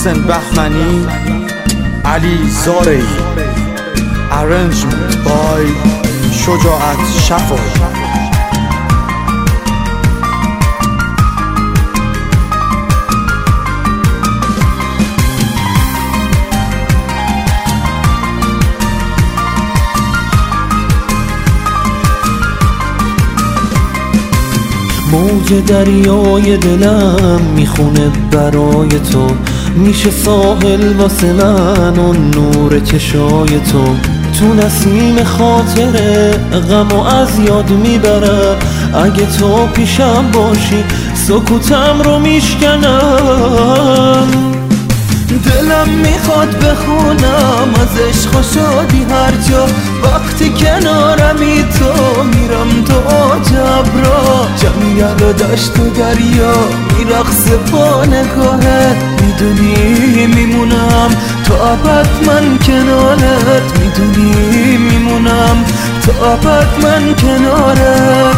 محسن بهمنی، علی زارعی. Arrangement by شجاعت شفایی. موج دریای دلم میخونه برای تو، میشه ساحل واسه من و نور چشای تو. تو نسیم خاطره غمو از یاد میبرم، اگه تو پیشم باشی سکوتم رو میشکنم. دلم میخواد بخونم از عشق و شادی هر جا، وقتی کنارمی تو میرم تو عجب را. جمعیت و دشت و دریا میرقصه با نگاهت، میدونی میمونم تا ابد من کنارت، میدونی میمونم تا ابد من کنارت.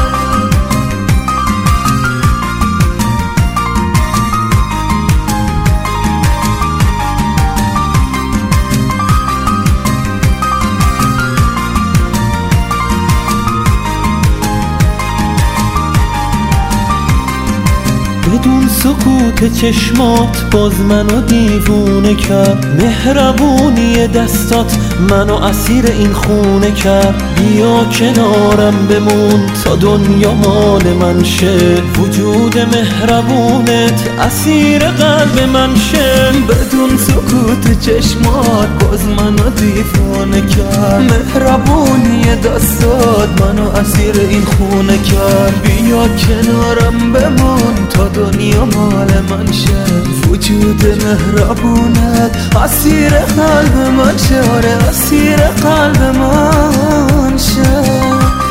بدون سکوت چشمات باز منو دیوونه کرد، مهربونی دستات منو اسیر این خونه کرد. بیا کنارم بمون تا دنیا مال من شه، وجود مهربونت اسیر قلب من شه. بدون سکوت چشمات باز منو دیوونه کرد، مهربونی دستات منو اسیر این خونه کرد. بیا کنارم بمون تا دنیا مال من شه، وجود مهربونت اسیر قلب من شه، آره اسیر قلب من شه.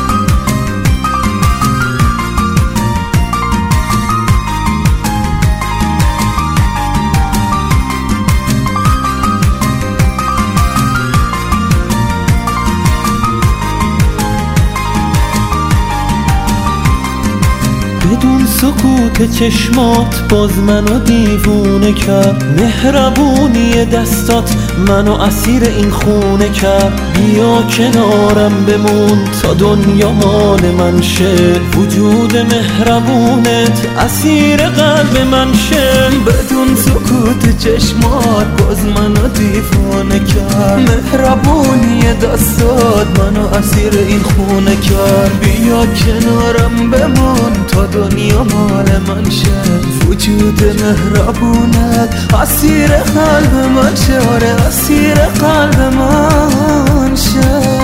بدون سکوت چشمات باز منو دیوونه کرد، مهربونی دستات منو اسیر این خونه کرد. بیا کنارم بمون تا دنیا مال من شه، وجود مهربونت اسیر قلب من شه. بدون سکوت چشمات باز منو دیوونه کرد، مهربونی دستات منو اسیر این خونه کرد. بیا کنارم بمون تا دنیا مال من شه، وجود مهربونت اسیر قلب من شه، آره اسیر قلب من شه.